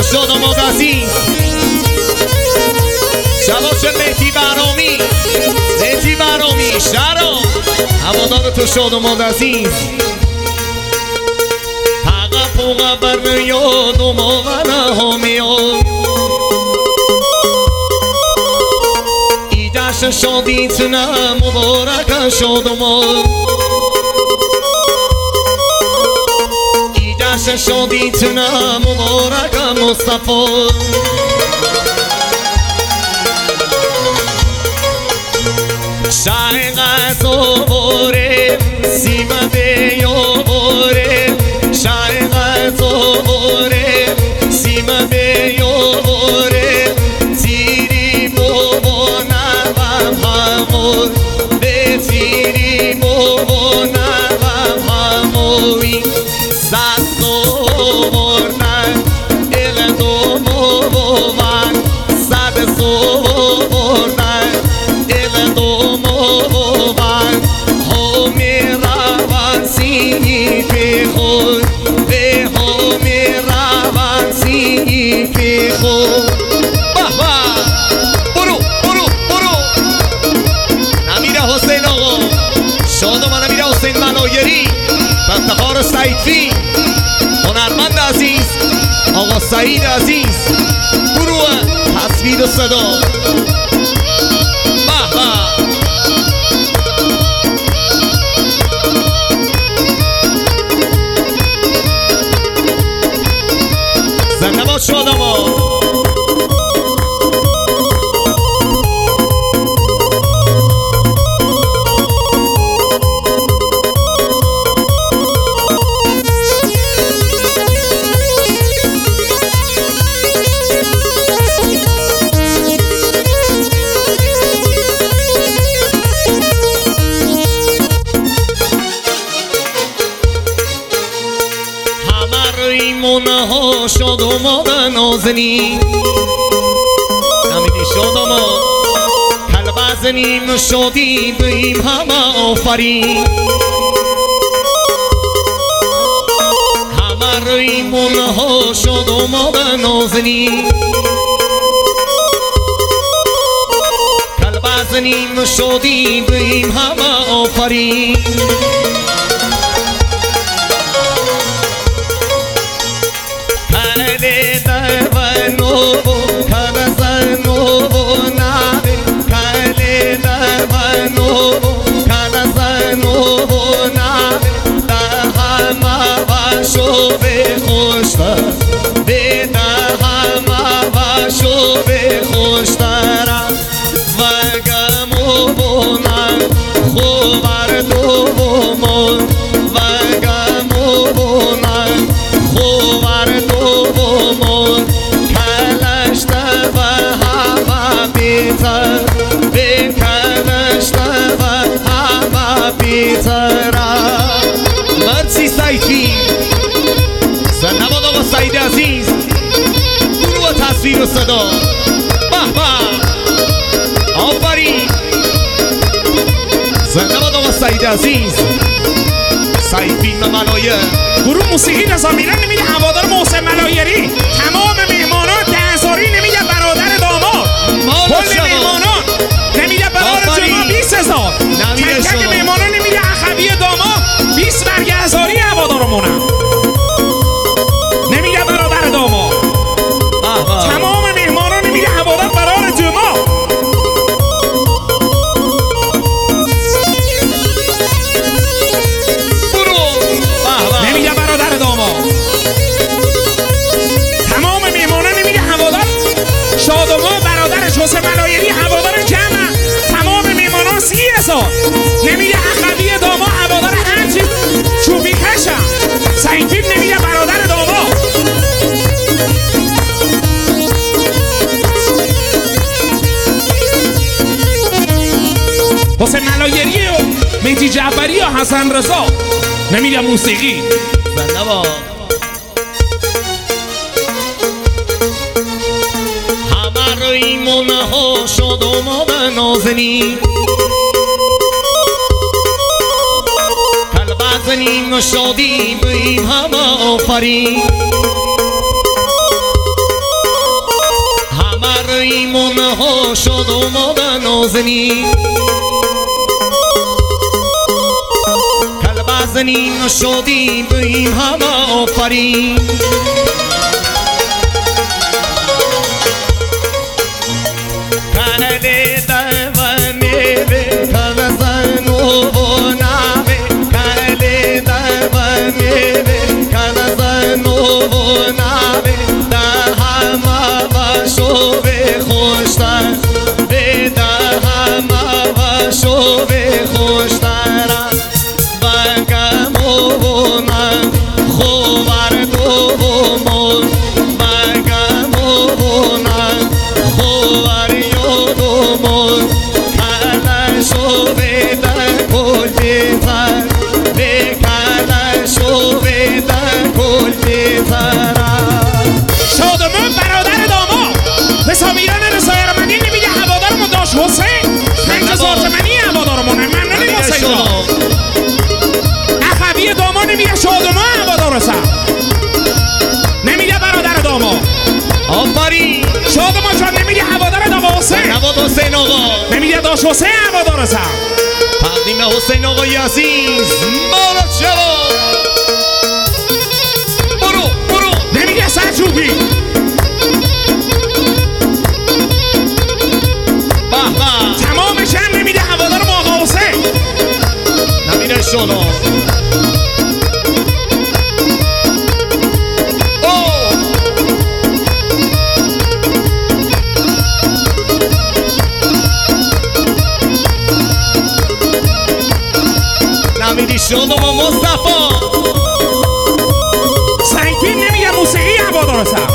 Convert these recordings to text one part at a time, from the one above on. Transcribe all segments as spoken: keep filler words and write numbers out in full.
شاد و ماد عزیز شباش مهدی برامی مهدی برامی شهرام هوادار تو شاد و ماد عزیز حقا پوقا بر یاد و ماغنه ها میاد ای جشن شادی تنه مبارک شاد و ماد ای جشن شادی تنه مبارک مصطفی شایقت و باره سیمه بیو باره شایقت و باره سیمه بیو باره تیری بابا نغم همون به تیری بابا نغم هموی ست دو برنن ال دو موان ست سو برنن ال دو موان همی روان سی پی خود به همی روان سی پی خود بابا برو برو برو نمیر حسین آقا شاد و من نمیر حسین منایری افتخار سعیدفی هنرمند عزیز آقا سعید عزیز گروه تصویر و صدا زنده باد شادما ایمونه ها شاد و ماد نازنی نمیدی شاد و ماد کل بزنیم شادی بیم همه آفرین همه ایمونه ها شاد و ماد نازنی کل بزنیم شادی بیم همه آفرین کله درونو کله زنو ناوی کله درونو کله زنو ناوی ده همه باشو به خوشتر به ده همه باشو به خوشتر و گمو بونم خوبر دو بومون و گمو بونم خوبر دو بومون کلشته و همه بیتر به کلشته و همه بیتر مرسی سعیدفی زنده باد آقا سعید عزیز گروه تصویر و صدا به به آفرین زنده باد آقا سعید عزیز سعید فیلم ملایر گروه موسیقی نظامیران نمیده هوادار محسن ملایری تمام مهمانان دهزاری نمیده برادر داماد کل مهمانان نمیده برادر جمعه بیست هزار تک تک مهمانان نمیده اخوی داماد بیست برگ هزاری هوادارمونم نمیده برادر داماد تمام مهمانان نمیده هوادار برادر جمعه حسین ملایری هوادار جمع تمام میمانان سی هزار نمیده اخوی داما هوادار هر چیز چوبی کشم سعید فیلم نمیده برادر داما حسین ملایری و مهدی جعفری و حسن رضا نمیده موسیقی زنده باد ایمونه ها شاد و ماد نازنی کل بزنیم شادی بیم همه آفرین ایمون ها شد اومدن نازنین کل بزنین شدیم به این همه آفرین کل دوانه به کل زن و نامه کل دوانه به کل زن و نامه ده همه و شوه خوشتر به ده همه و شوه خوشتر و گم و من خوبر دومون و گم و من خوبر یادمون کلشو بدن کل بیتر به کلشو بدن کل بیتر شادمون برادر داماد به سامیران رسایرمندی نمیگه هوادارمون داشت حسین پنج سازمانی هوادارمونه من نمیگه حسین جان اخوی داماد نمیگه شادمون هوادار هستم نمیگه برادر داماد آفرین شادمون جان نمیگه هوادار داماد حسین نواد حسین آقا نمیگه داشت حسین هوادار هستم تقدیم حسین آقای عزیز مارد شبا برو برو نمیگه سرچوبی بحبه تمام شهر نمیگه هوادار آقا حسین نمیره شما نمیری شما با مصطفی سنگین نمیگه موسیقی هوادار هستم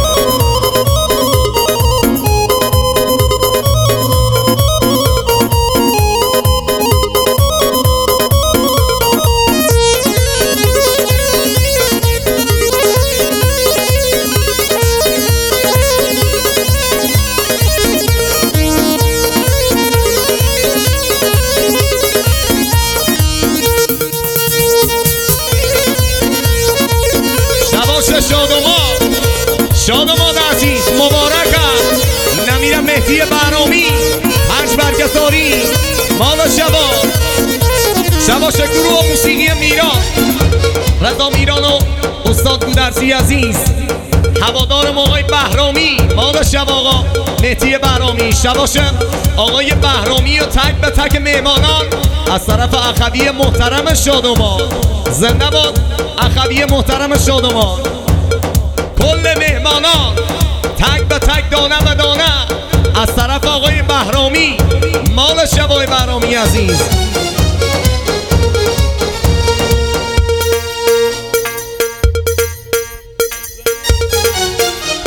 شادمان شادمان عزیز مبارکم نمیرم مهدی برامی هرچ برگزاری مالا شبا شبا گروه و موسیقی میران رضا میران و استاد گودرزی عزیز هوادار آقای بهرامی مالا شبا آقا مهدی برامی شباشم آقای بهرامی و تک به تک مهمانان از طرف اخوی محترم شادمان زنده باد اخوی محترم شادمان کل مهمانان تک به تک دانه به دانه از طرف آقای بهرامی مال شبای بهرامی عزیز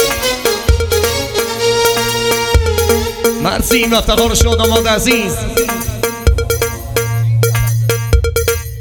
مرسی این افتخار شادمان عزیز